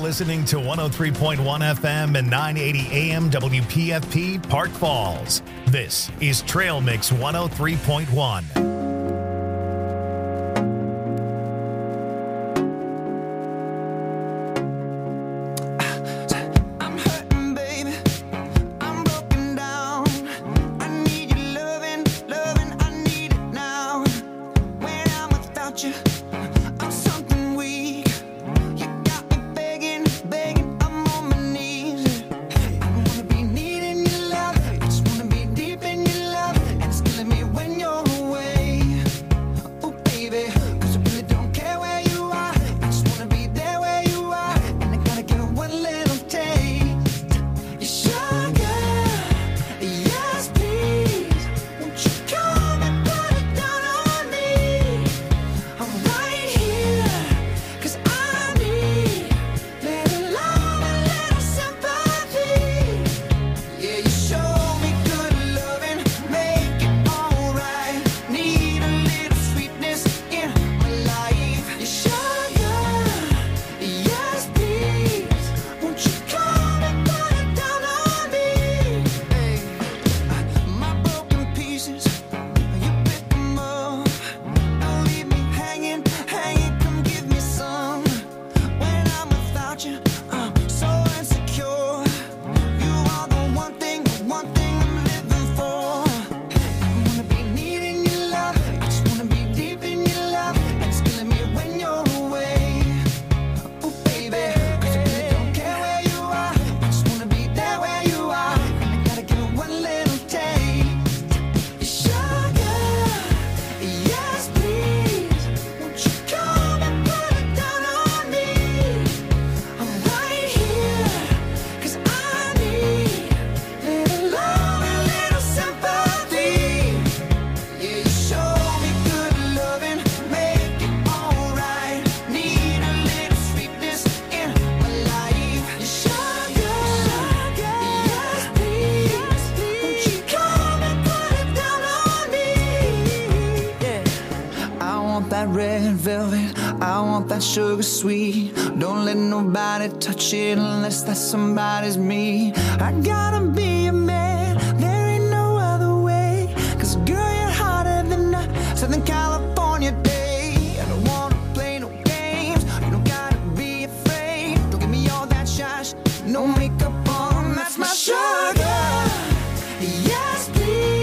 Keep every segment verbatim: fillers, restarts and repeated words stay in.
listening to one oh three point one F M and nine eighty A M W P F P Park Falls. This is Trail Mix one oh three point one. Sugar sweet, don't let nobody touch it unless that somebody's me. I gotta be a man, there ain't no other way. Cause girl, you're hotter than a Southern California day. I don't wanna play no games, you don't gotta be afraid. Don't give me all that shush, no makeup on, that's my sugar. Yes, please.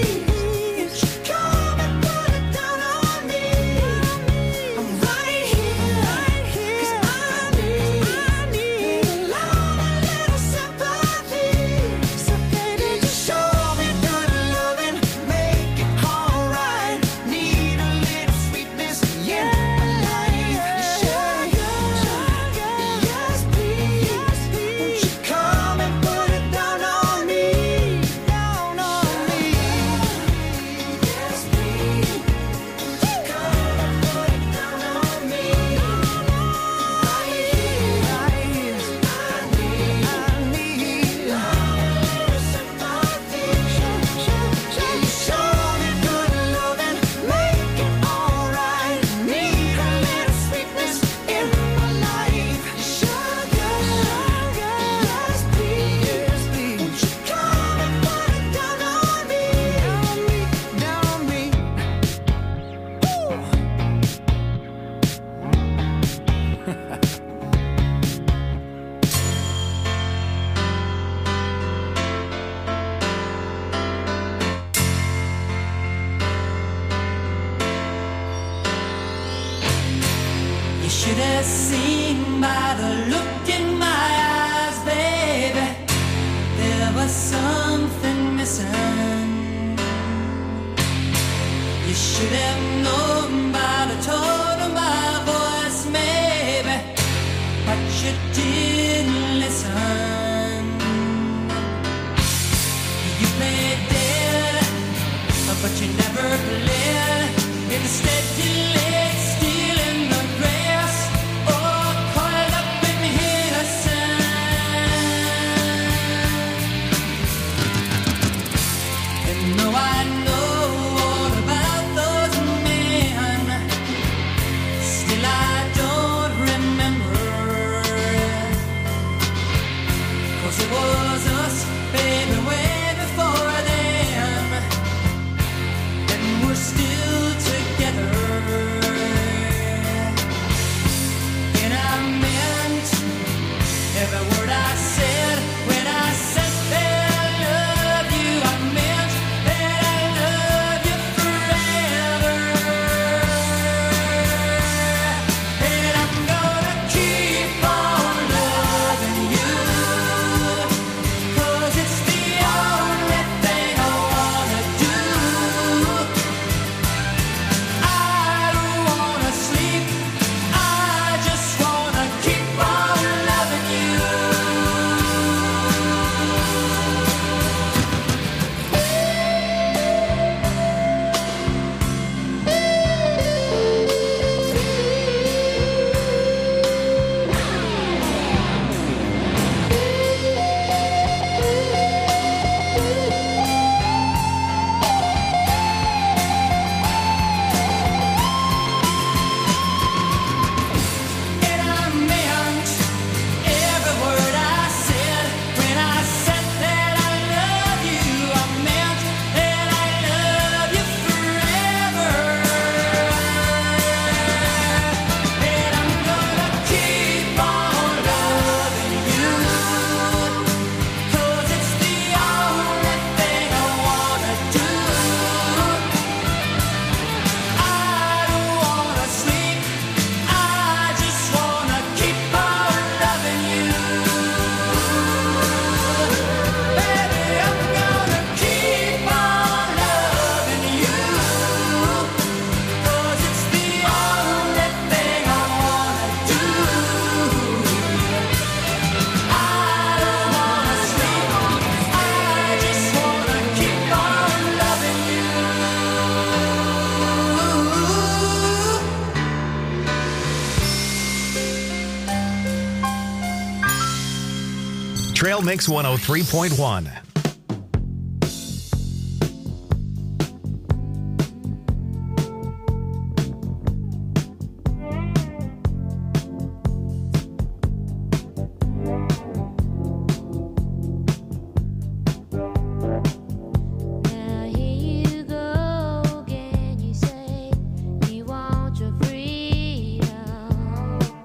Trail Mix one oh three point one.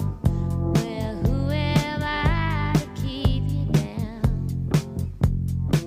Well, whoever to keep you down.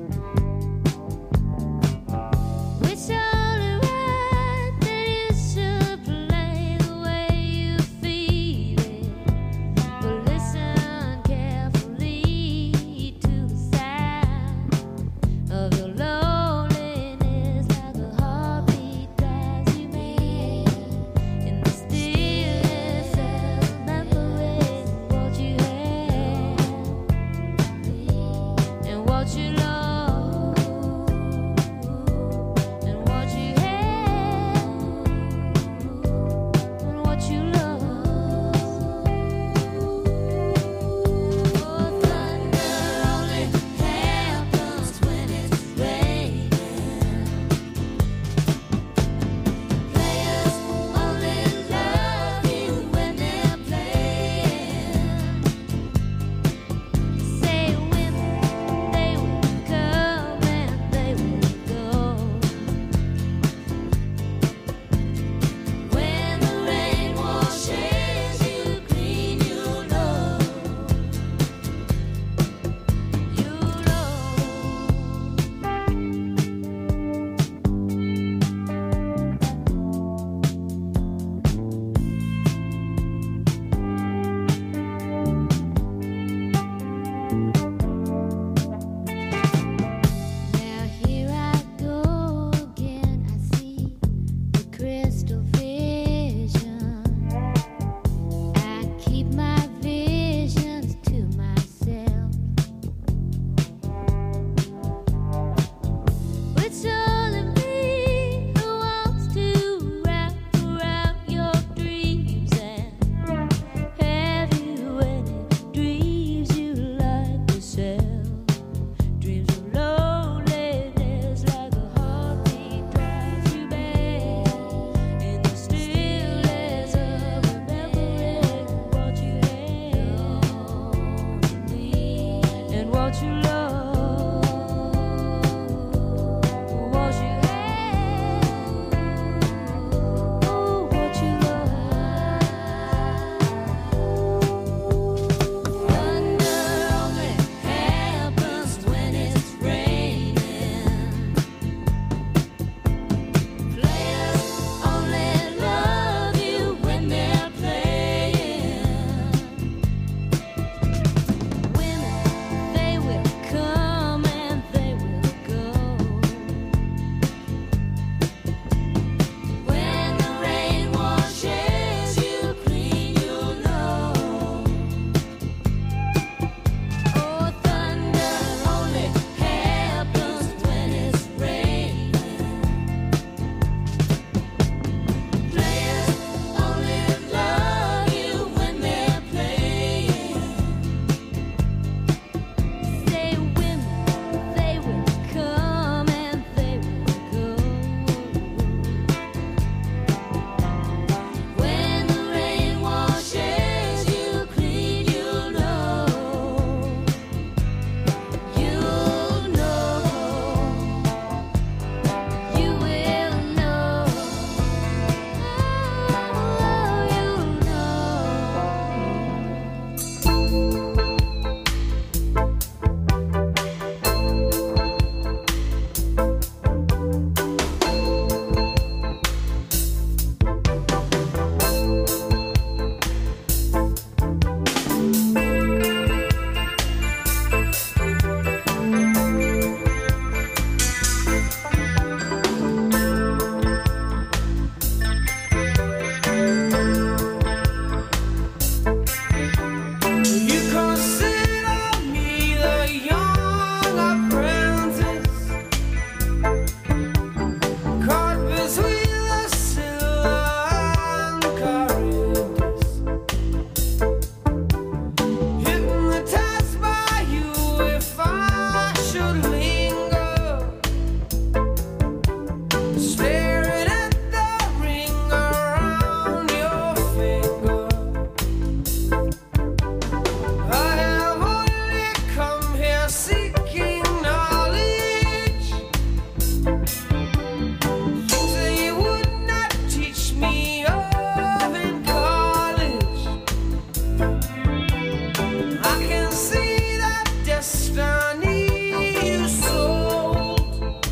I can see that destiny you sold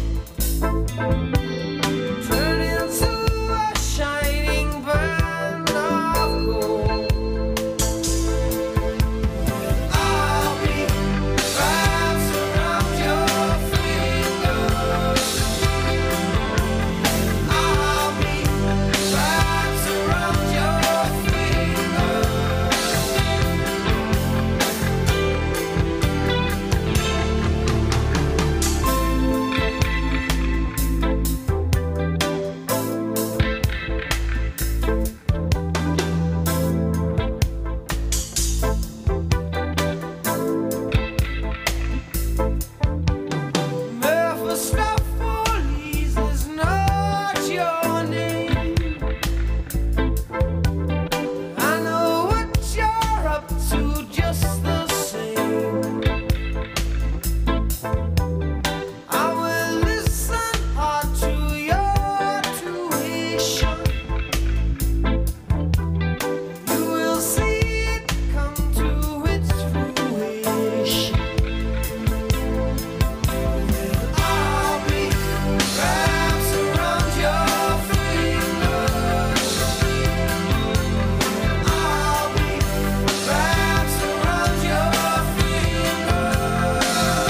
turn into a shining band of gold. I'll be wrapped around your fingers. I'll be wrapped around your fingers. Mephistopheles is not your name. I know what you're up to just the same. I will listen hard to your tuition. You will see it come to its fruition. I'll be wrapped around your fingers. I'll be wrapped around your fingers.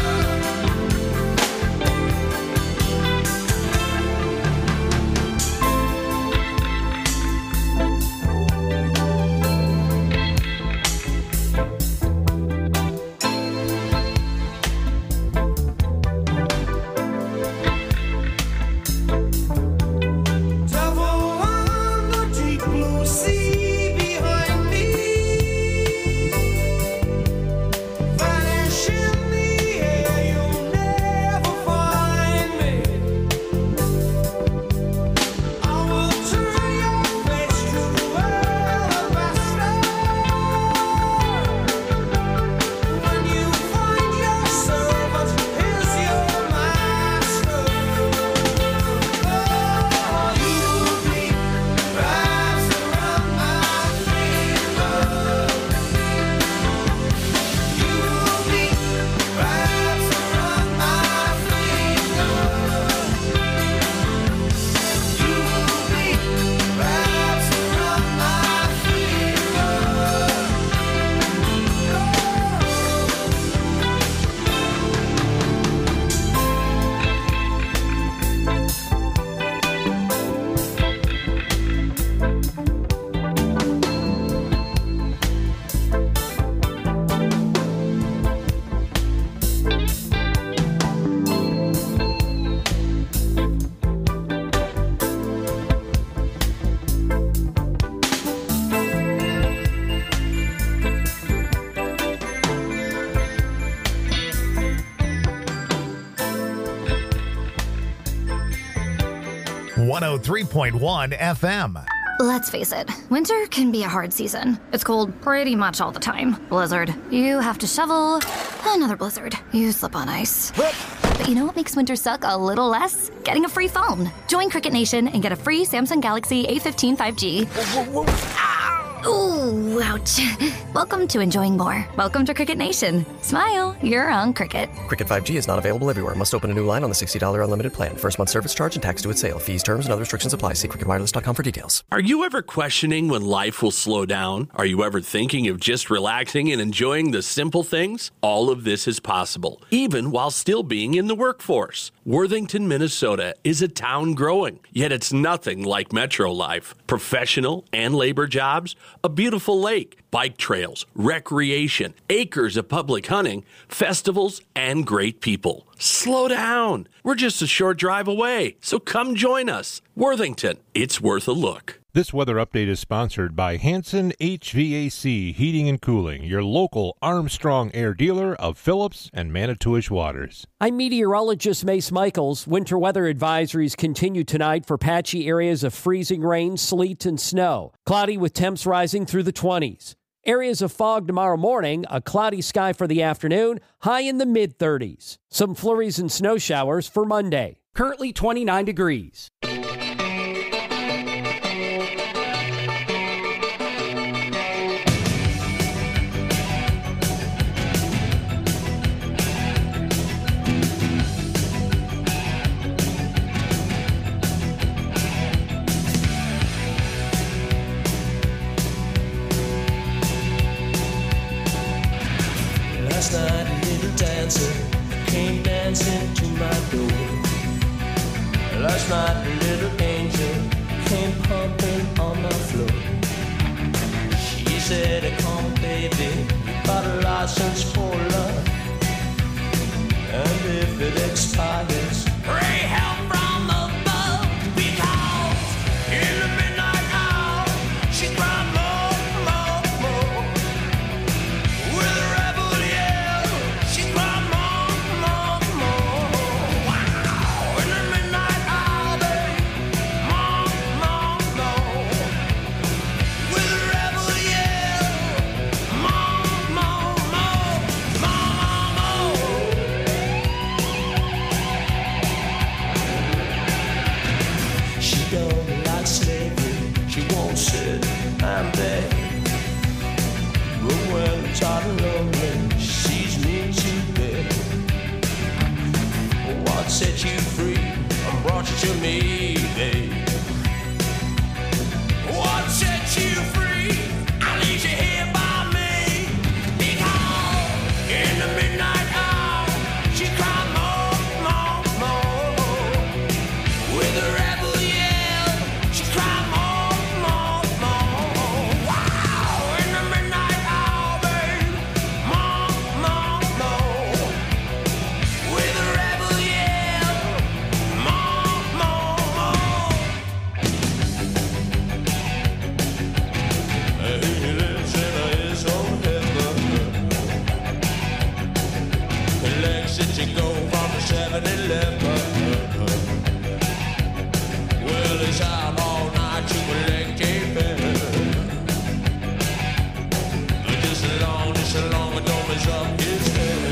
Devil on the deep blue sea behind me, vanish in the air, you'll never find me. I will turn your face to alabaster. When you find your servant is your master. Oh, you'll be wrapped around my finger. You'll be wrapped around my finger. You'll be wrapped around my one oh three point one F M. Let's face it, winter can be a hard season. It's cold pretty much all the time. Blizzard. You have to shovel. Another blizzard. You slip on ice. But you know what makes winter suck a little less? Getting a free phone. Join Cricket Nation and get a free Samsung Galaxy A fifteen five G. Ooh, ouch. Welcome to enjoying more. Welcome to Cricket Nation. Smile, you're on Cricket. Cricket five G is not available everywhere. Must open a new line on the sixty dollars unlimited plan. First month service charge and tax due at sale. Fees, terms, and other restrictions apply. See cricket wireless dot com for details. Are you ever questioning when life will slow down? Are you ever thinking of just relaxing and enjoying the simple things? All of this is possible, even while still being in the workforce. Worthington, Minnesota is a town growing, yet it's nothing like metro life. Professional and labor jobs, a beautiful lake, bike trails, recreation, acres of public hunting, festivals, and great people. Slow down. We're just a short drive away, so come join us. Worthington, it's worth a look. This weather update is sponsored by Hanson H V A C Heating and Cooling, your local Armstrong Air dealer of Phillips and Manitowish waters. I'm meteorologist Mace Michaels. Winter weather advisories continue tonight for patchy areas of freezing rain, sleet, and snow. Cloudy with temps rising through the twenties. Areas of fog tomorrow morning, a cloudy sky for the afternoon, high in the mid-thirties. Some flurries and snow showers for Monday. Currently twenty-nine degrees. Last night a little dancer came dancing to my door. Last night a little angel came pumping on my floor. She said, come baby, you got a license for love, and if it expires, pray help from above, because in the midnight hour she cried more, more, more. With a rebel yell, she cried more, more, more. Wow! In the midnight hour, babe, more, more, more. With a rebel yell, more, more, more, more, more. She don't like slavery, she won't sit and beg. But when I'm tired and lonely, she sees me today. What set you free and brought you to me, babe? What set you free? I leave you here by me. Because in the midnight hour, she cried more, more, more. With a rebel yell, she cried more, more, more. Wow! In the midnight hour, babe, more, more, more. With a rebel yell, more, more, more. He lives in his own heaven. Legs that you go from the seven eleven. Well, he's out all night to collect a pen. Just as long, just as long as don't mess up his head.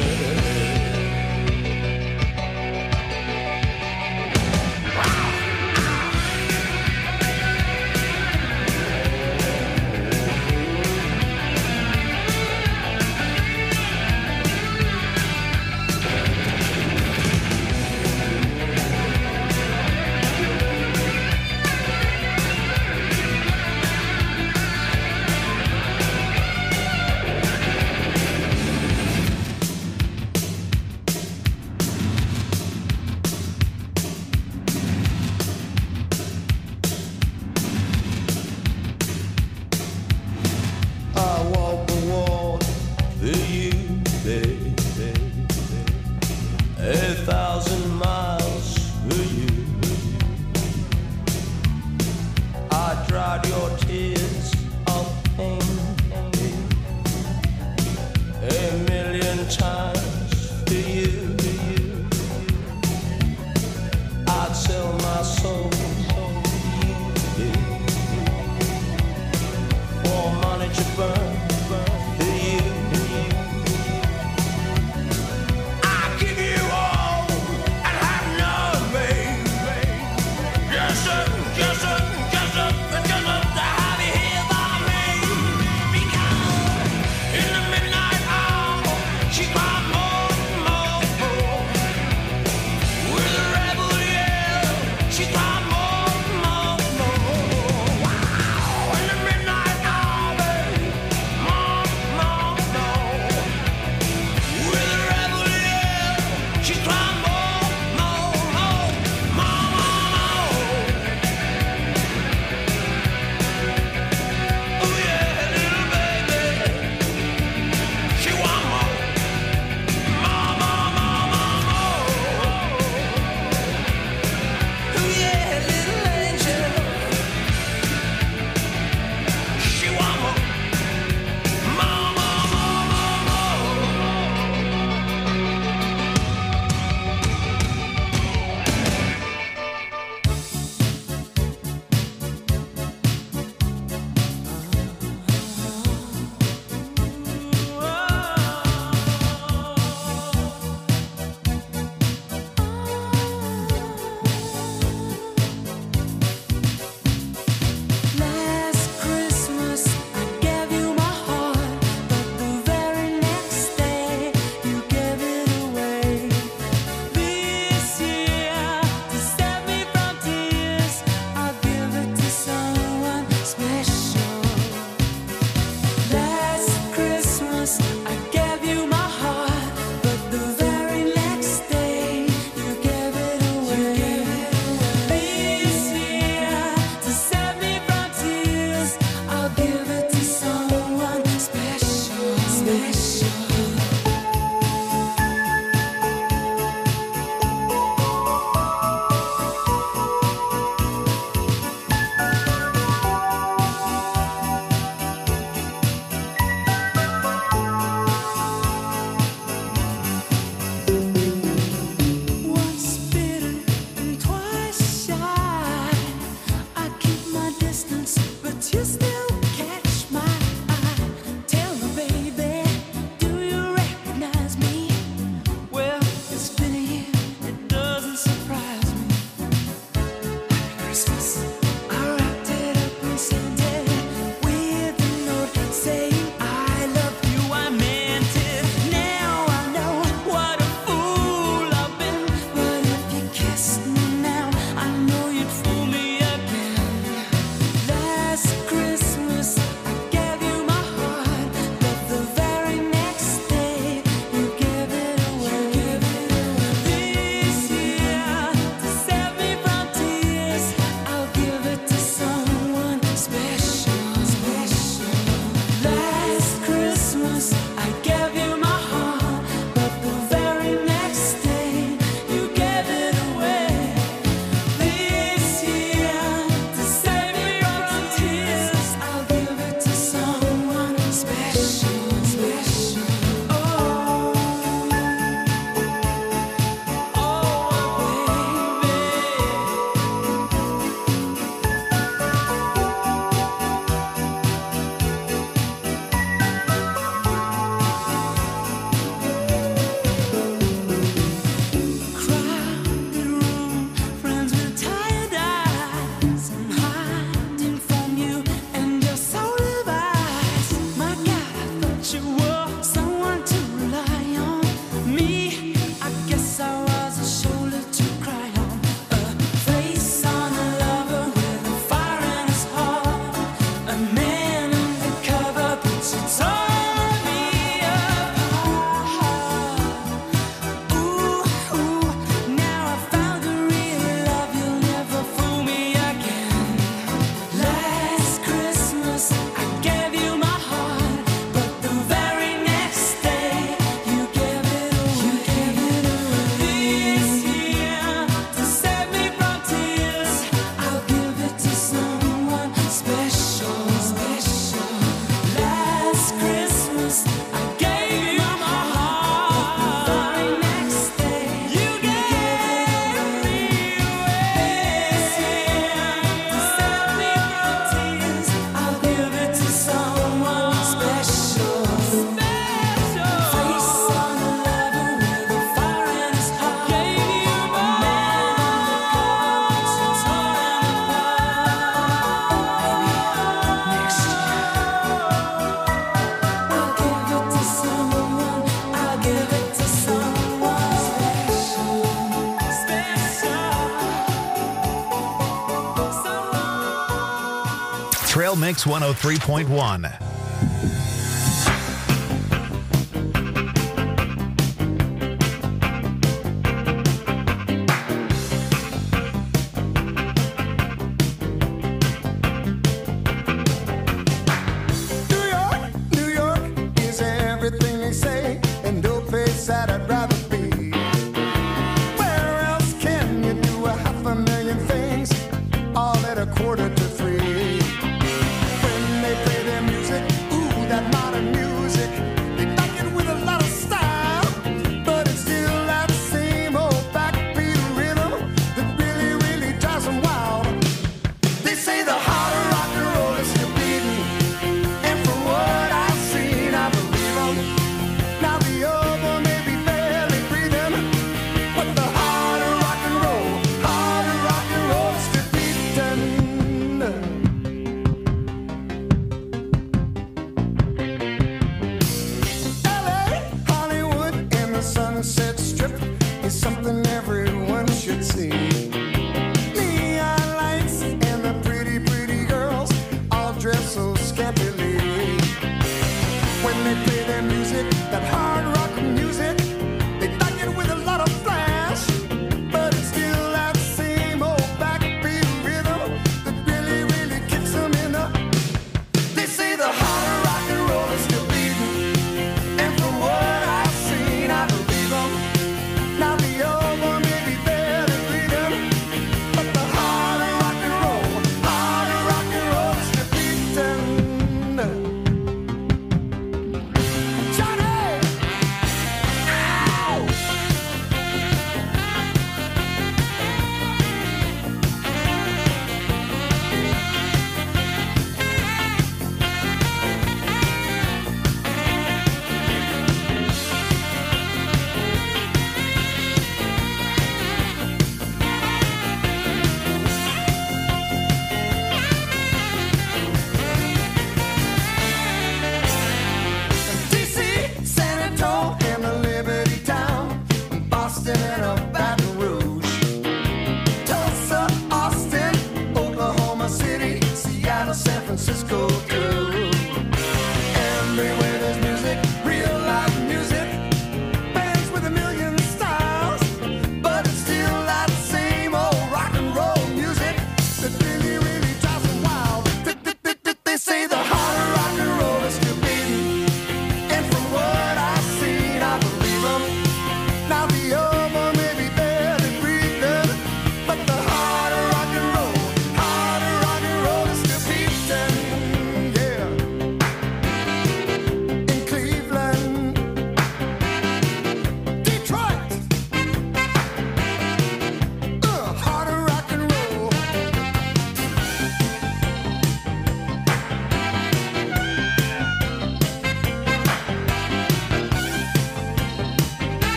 Trail Mix one oh three point one.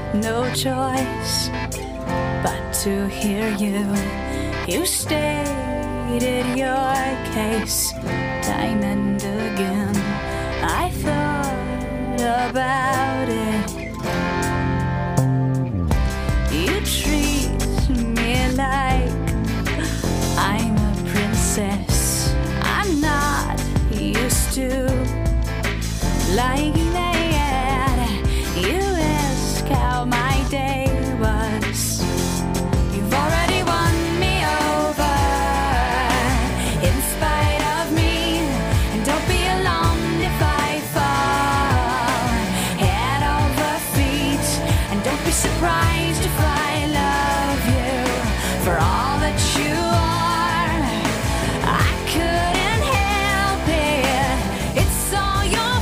no choice but to hear you. You stated your case time and again. I thought about it. You treat me like I'm a princess. I'm not used to like that. You ask how my day was. You've already won me over in spite of me. And don't be alarmed if I fall head over feet. And don't be surprised if I love you for all that you are. I couldn't help it. It's all your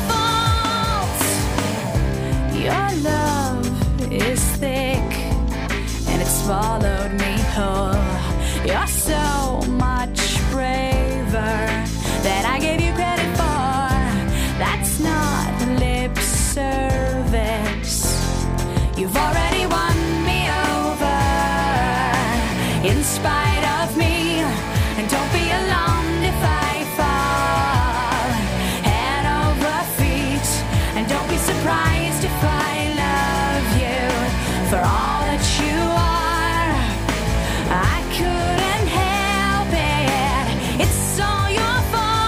fault. Your love is thick and it swallowed me whole. You're so much braver than I gave you credit for. That's not lip service. You've already won me over in spite of me. And don't be alarmed if I fall head over feet. And don't be surprised if I love you for all that you are. I couldn't help it. It's all your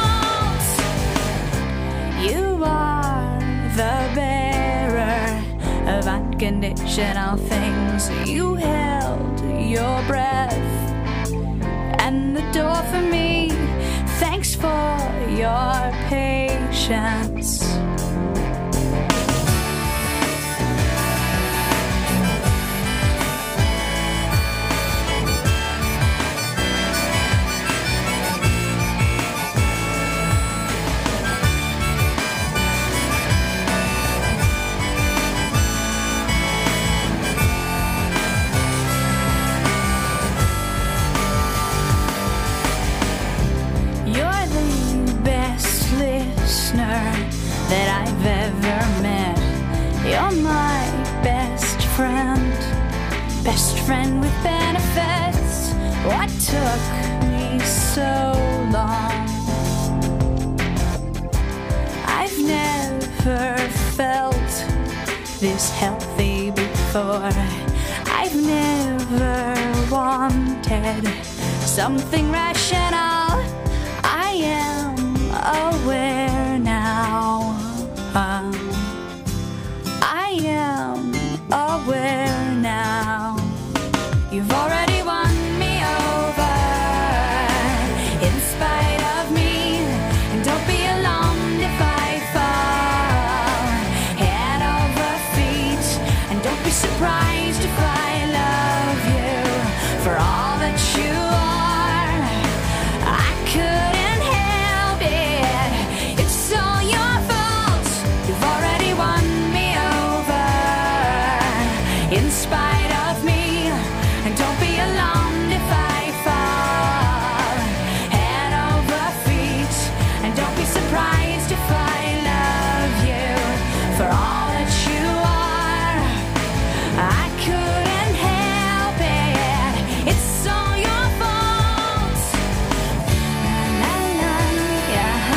fault. You are the bearer of unconditional things. You held your breath and the door for me. Thanks for your patience. You're the best listener that I've ever met. You're my best friend, best friend with benefits. What took me so long? I've never felt this healthy before. I've never wanted something rational. I am aware now. Um, I am aware now. You've already won me over in spite of me. And don't be alarmed if I fall head over feet. And don't be surprised if I love you for all that you are. I couldn't help it. It's all your fault. You've already won me over in spite of me. And don't be alarmed if I fall head over feet. And don't be surprised if I love you for all that you are. I couldn't help it. It's all your fault. La, la, yeah,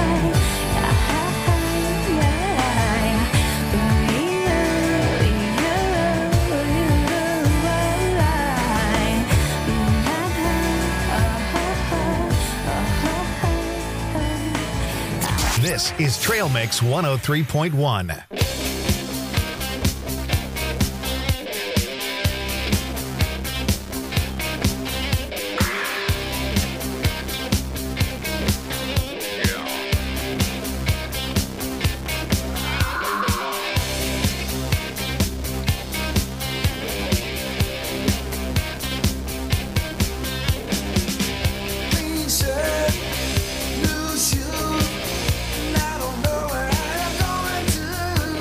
This is Trail Mix one oh three point one. Lose you, and I don't know where I'm going to.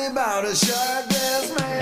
me about a shirtless man.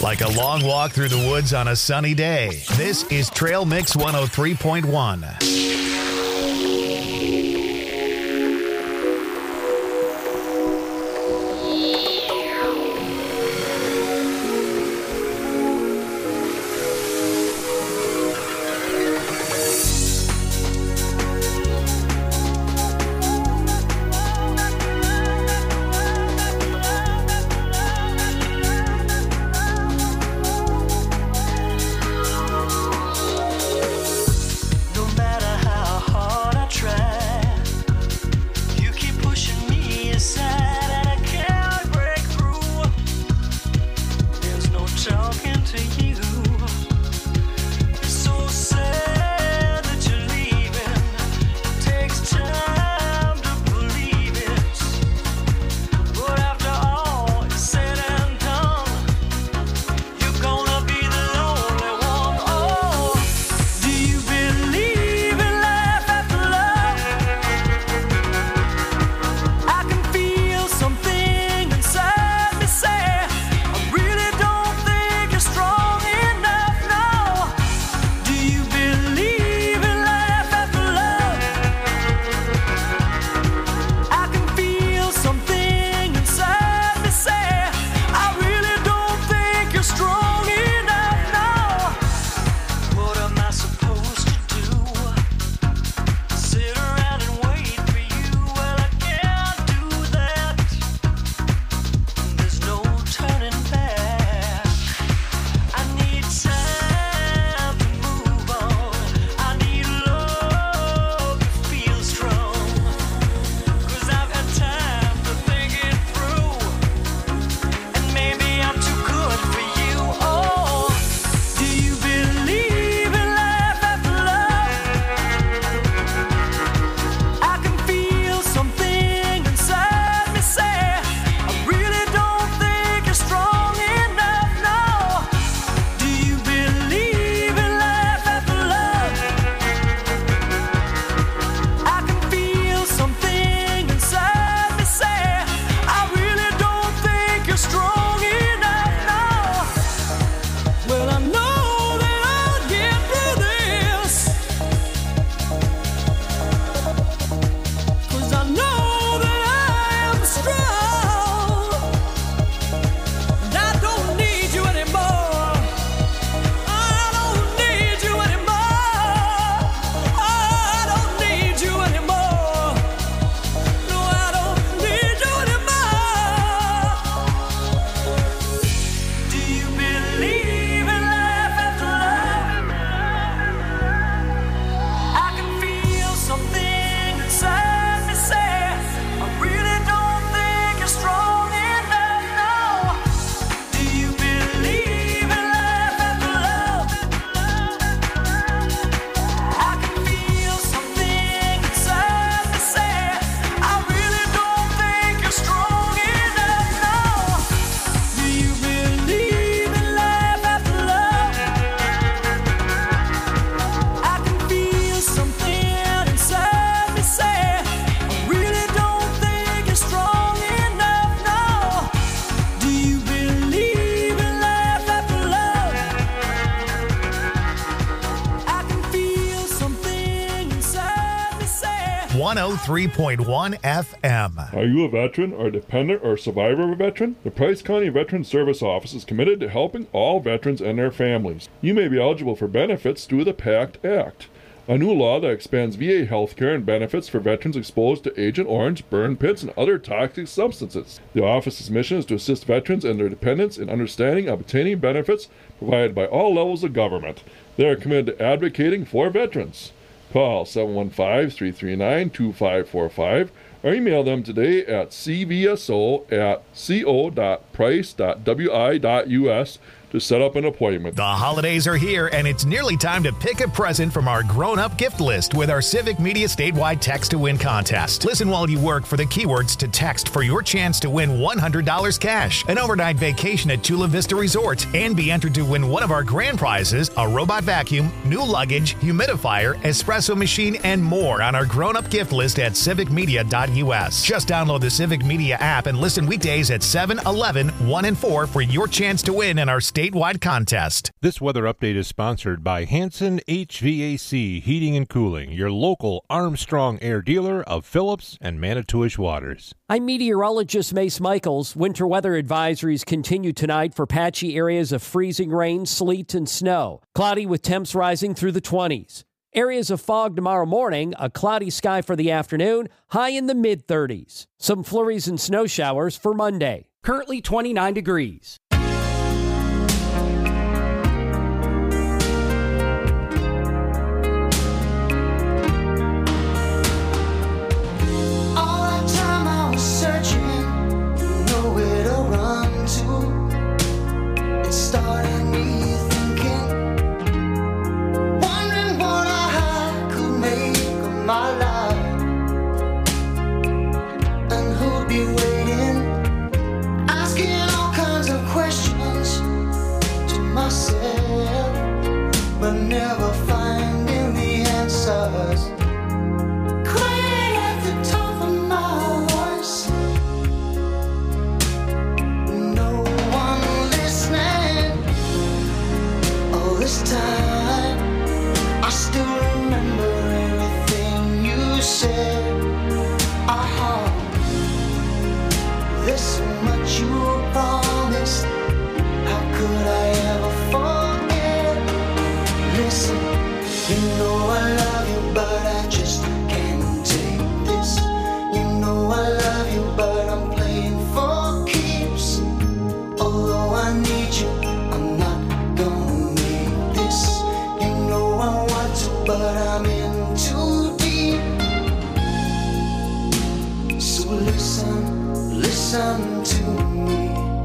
like a long walk through the woods on a sunny day. This is Trail Mix one oh three point one. one oh three point one F M. Are you a veteran or dependent or survivor of a veteran? The Price County Veteran Service Office is committed to helping all veterans and their families. You may be eligible for benefits through the PACT Act, a new law that expands V A health care and benefits for veterans exposed to Agent Orange, burn pits, and other toxic substances. The office's mission is to assist veterans and their dependents in understanding and obtaining benefits provided by all levels of government. They are committed to advocating for veterans. Call seven one five, three three nine, two five four five or email them today at c v s o at co dot price dot w i dot u s to set up an appointment. The holidays are here, and it's nearly time to pick a present from our grown-up gift list with our Civic Media statewide Text to Win contest. Listen while you work for the keywords to text for your chance to win one hundred dollars cash, an overnight vacation at Chula Vista Resort, and be entered to win one of our grand prizes, a robot vacuum, new luggage, humidifier, espresso machine, and more on our grown-up gift list at civic media dot u s. Just download the Civic Media app and listen weekdays at seven, eleven, one, and four for your chance to win in our state statewide contest. This weather update is sponsored by Hanson H V A C Heating and Cooling, your local Armstrong Air dealer of Phillips and Manitowish Waters. I'm meteorologist Mace Michaels. Winter weather advisories continue tonight for patchy areas of freezing rain, sleet, and snow. Cloudy with temps rising through the twenties. Areas of fog tomorrow morning, a cloudy sky for the afternoon, high in the mid-thirties. Some flurries and snow showers for Monday. Currently twenty-nine degrees. But never finding the answers. Quiet at the top of my voice. No one listening. All this time, I still remember everything you said. Uh-huh. There's so much you promised. How could I ever forget? Listen, you know I love you, but I just can't take this. You know I love you, but I'm playing for keeps. Although I need you, I'm not gonna make this. You know I want to, but I'm in too deep. So listen, listen to me.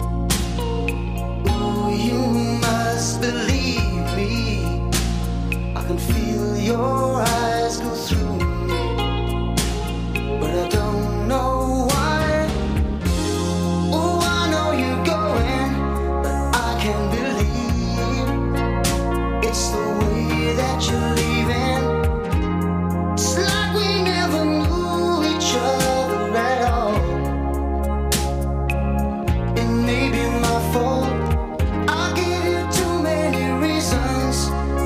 Ooh, you must believe me. I can feel your eyes go through me, but I don't know why. Oh, I know you're going, but I can't believe it's the way that you're leaving. It's like we never knew each other at all. It may be my fault. I gave you too many reasons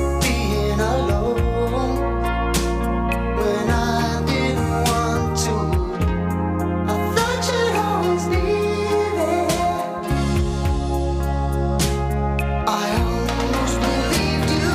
alone when I didn't want to. I thought you'd always be there. I almost believed you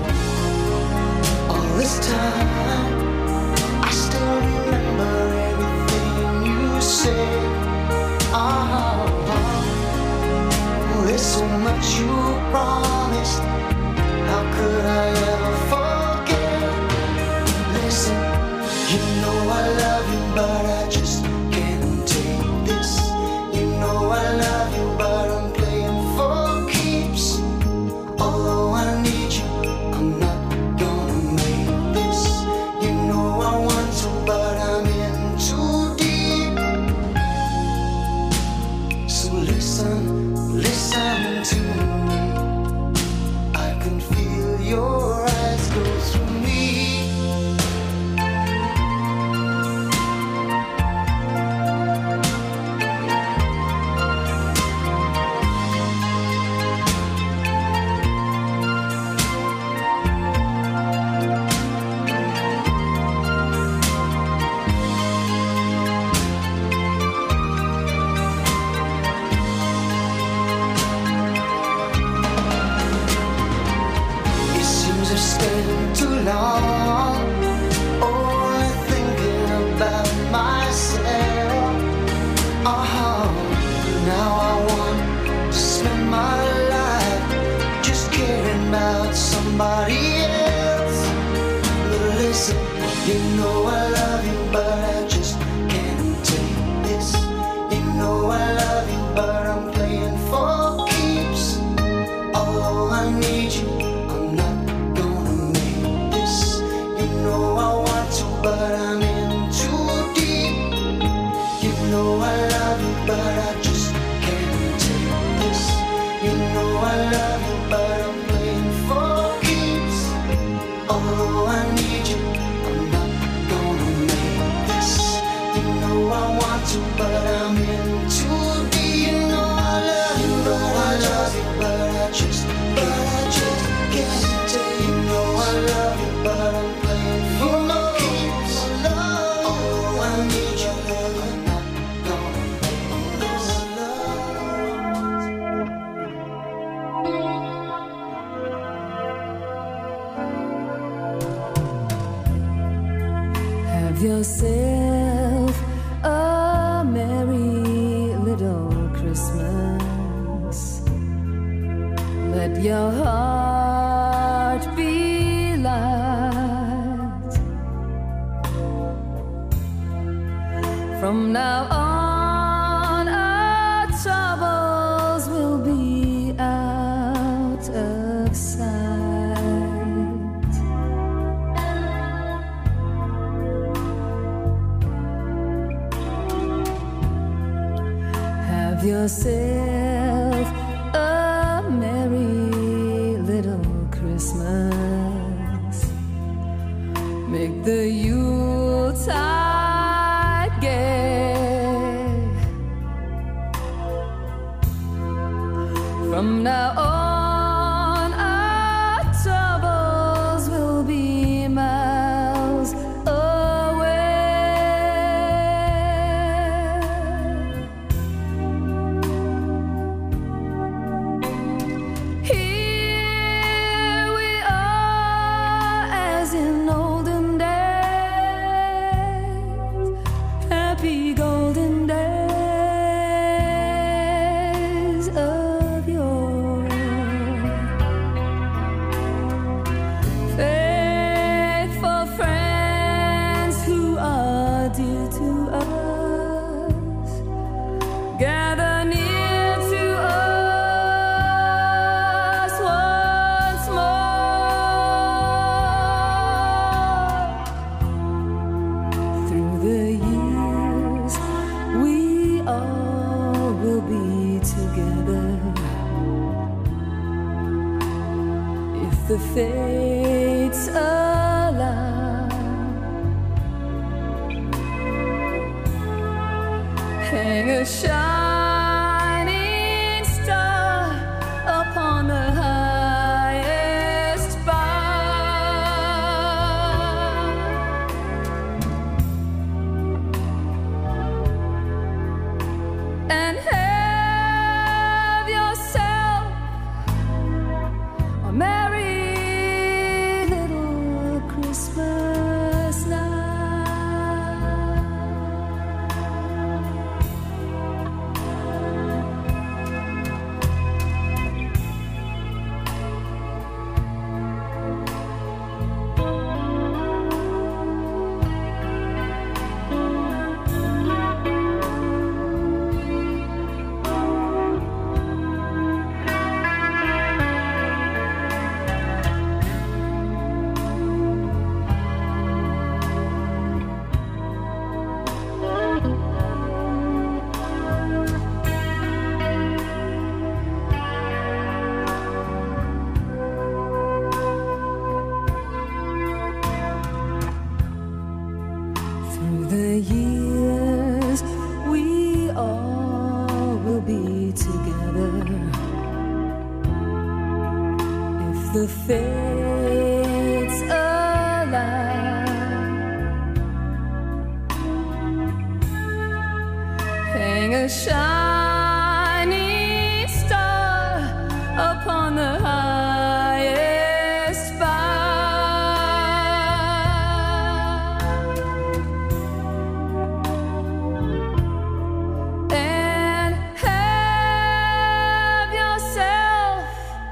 all this time. I still remember everything you said. Uh-huh. There's so much you promised. How could I ever forget? Listen, you know I love you, but I just can't take this. You know I love you, but I'm playing for keeps. Although I need you, I'm not gonna make this. You know I want to, but I'm in too deep. So listen, listen to me. Your eyes go through me. Staying too long, only thinking about myself. Uh-huh. Now I want to spend my life just caring about somebody else. But listen, you know I love you, but I just can't take this. You know I love you, but I'm playing for keeps. Although I need you, but I'm in too deep. You know I love you, but I just can't take this. You know I love you, but I'm playing for keeps. Although I need you, I'm not gonna make this. You know I want to, but I'm in too deep. You know I love you, but I love you, but I just your heart be light. From now on, our troubles will be out of sight. Have yourself a merry little Christmas. Make the Yuletide gay. From now on, our troubles will be miles away. Here we are as in olden days, happy golden days of yore. Faithful friends who are dear to us, gather near to us once more. Through the years, we all will be together. If the fates allow, hang a shining star upon the highest bough, and have yourself a merry little Christmas now. Through the years, we all will be together. If the fates allow, hang a shining star upon the highest bough, and have yourself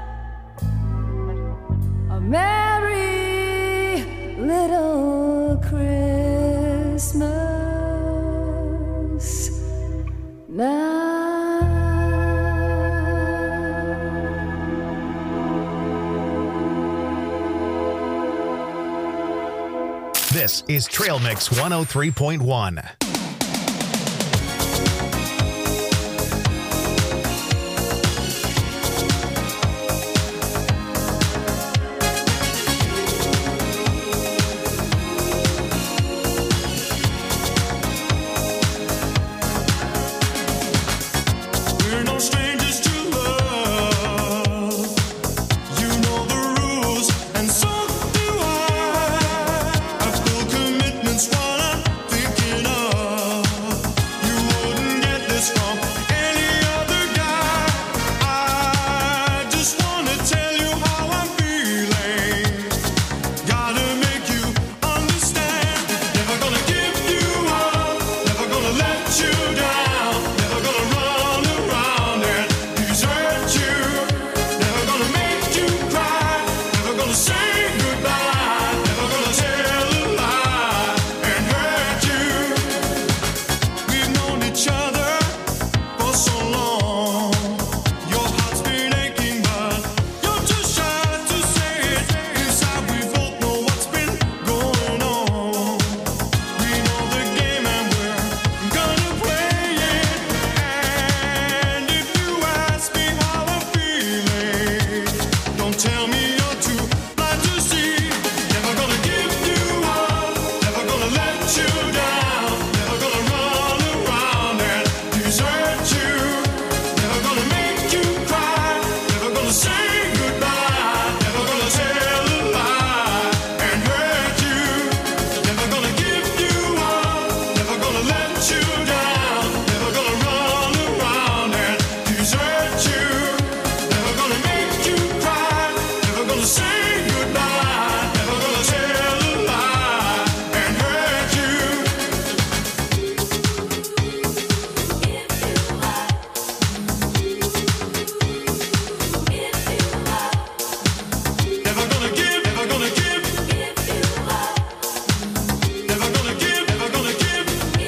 a merry little Christmas now. This is Trail Mix one oh three point one. We're no strangers to love. You know the rules, and so do I. I feel commitment's what I'm thinking of. let you down, never gonna run around and desert you, never gonna make you cry, never gonna say goodbye, never gonna tell a lie and hurt you. Never gonna give, never gonna give, never gonna give, never gonna give.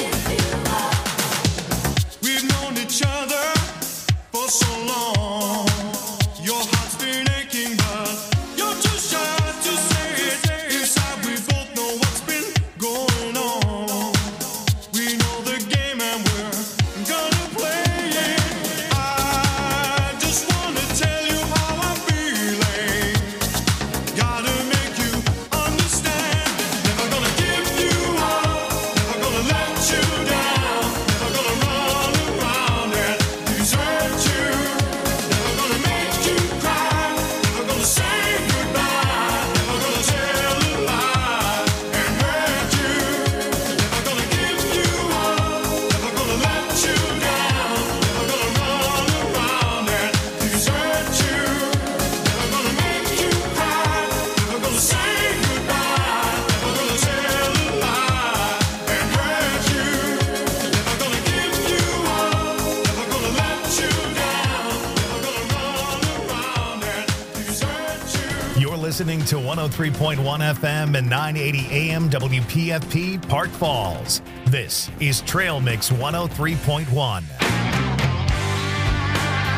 We've known each other for so long. Your heart's been aching, but you're too shy to say it. Inside, we both know what's been going on. We know the game and we're gonna play it. I just wanna tell you how I'm feeling. Gotta make you understand. Never gonna give you up, never gonna let you down, never gonna run around and desert you, never gonna make you cry, never gonna say goodbye, never gonna tell a lie and hurt you, never gonna give you up, never gonna let you down, never gonna run around and desert you, never gonna make you cry, never gonna say goodbye, never gonna tell a lie and hurt you, never gonna give you up, never gonna let you down, never gonna run around and desert you. You're listening to one oh three point one F M and nine eighty A M W P F P Park Falls. This is Trail Mix one oh three point one.